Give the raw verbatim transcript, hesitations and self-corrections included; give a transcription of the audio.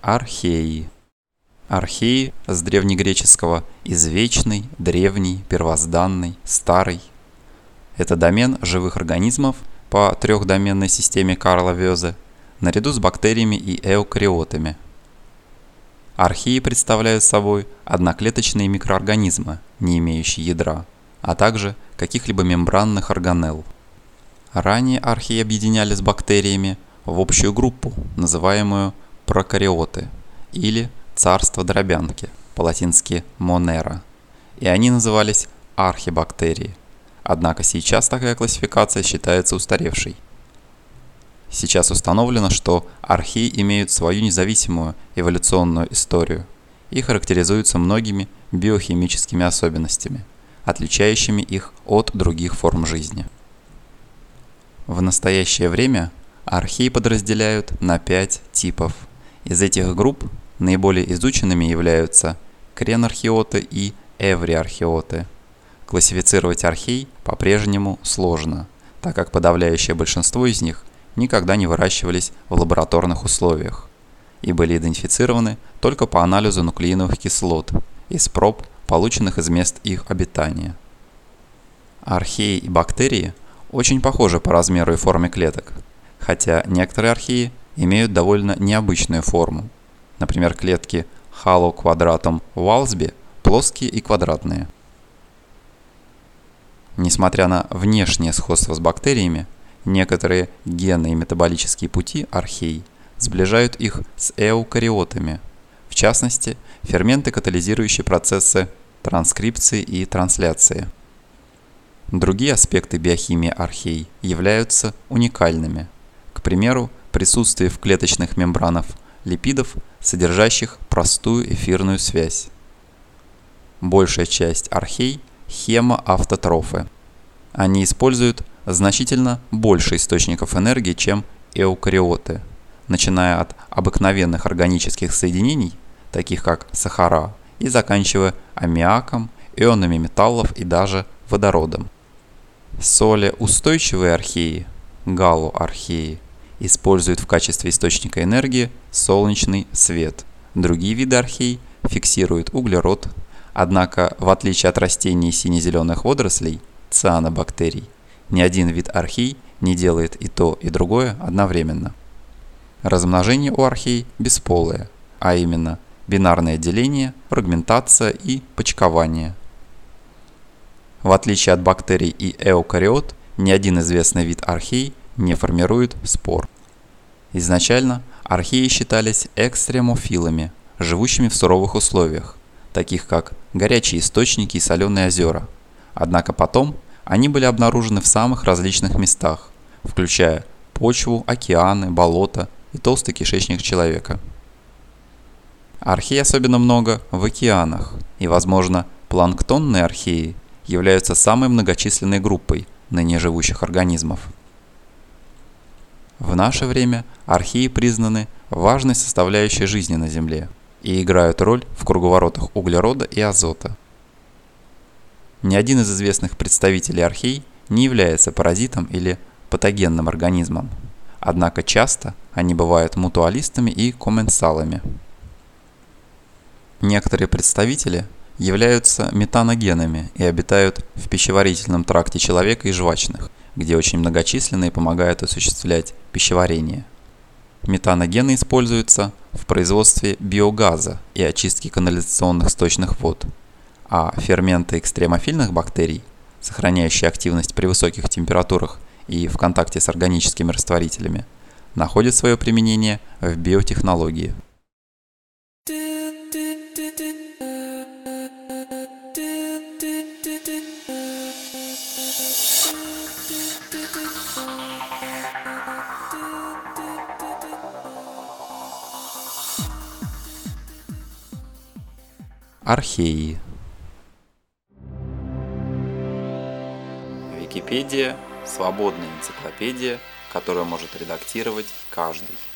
Археи. Археи с древнегреческого «извечный», «древний», «первозданный», «старый». Это домен живых организмов по трехдоменной системе Карла Вёзе, наряду с бактериями и эукариотами. Археи представляют собой одноклеточные микроорганизмы, не имеющие ядра, а также каких-либо мембранных органелл. Ранее археи объединяли с бактериями в общую группу, называемую прокариоты, или царство дробянки, по-латински monera, и они назывались архибактерии. Однако сейчас такая классификация считается устаревшей. Сейчас установлено, что археи имеют свою независимую эволюционную историю и характеризуются многими биохимическими особенностями, отличающими их от других форм жизни. В настоящее время археи подразделяют на пять типов. Из этих групп наиболее изученными являются кренархеоты и эвриархеоты. Классифицировать архей по-прежнему сложно, так как подавляющее большинство из них никогда не выращивались в лабораторных условиях и были идентифицированы только по анализу нуклеиновых кислот из проб, полученных из мест их обитания. Археи и бактерии очень похожи по размеру и форме клеток, хотя некоторые археи имеют довольно необычную форму. Например, клетки Haloquadratum Walsby плоские и квадратные. Несмотря на внешнее сходство с бактериями, некоторые генные и метаболические пути архей сближают их с эукариотами, в частности, ферменты, катализирующие процессы транскрипции и трансляции. Другие аспекты биохимии архей являются уникальными. К примеру, присутствие в клеточных мембранах липидов, содержащих простую эфирную связь. Большая часть архей – хемоавтотрофы. Они используют значительно больше источников энергии, чем эукариоты, начиная от обыкновенных органических соединений, таких как сахара, и заканчивая аммиаком, ионами металлов и даже водородом. Солеустойчивые археи, галоархеи, используют в качестве источника энергии солнечный свет. Другие виды архей фиксируют углерод, однако, в отличие от растений сине-зеленых водорослей, цианобактерий, ни один вид архей не делает и то, и другое одновременно. Размножение у архей бесполое, а именно бинарное деление, фрагментация и почкование. В отличие от бактерий и эукариот, ни один известный вид архей не формирует спор. Изначально археи считались экстремофилами, живущими в суровых условиях, таких как горячие источники и соленые озера. Однако потом они были обнаружены в самых различных местах, включая почву, океаны, болота и толстый кишечник человека. Архей особенно много в океанах, и, возможно, планктонные археи являются самой многочисленной группой ныне живущих организмов. В наше время археи признаны важной составляющей жизни на Земле и играют роль в круговоротах углерода и азота. Ни один из известных представителей архей не является паразитом или патогенным организмом, однако часто они бывают мутуалистами и комменсалами. Некоторые представители являются метаногенами и обитают в пищеварительном тракте человека и жвачных, где очень многочисленные помогают осуществлять пищеварение. Метаногены используются в производстве биогаза и очистке канализационных сточных вод, а ферменты экстремофильных бактерий, сохраняющие активность при высоких температурах и в контакте с органическими растворителями, находят свое применение в биотехнологии. Археи. Википедия – свободная энциклопедия, которую может редактировать каждый.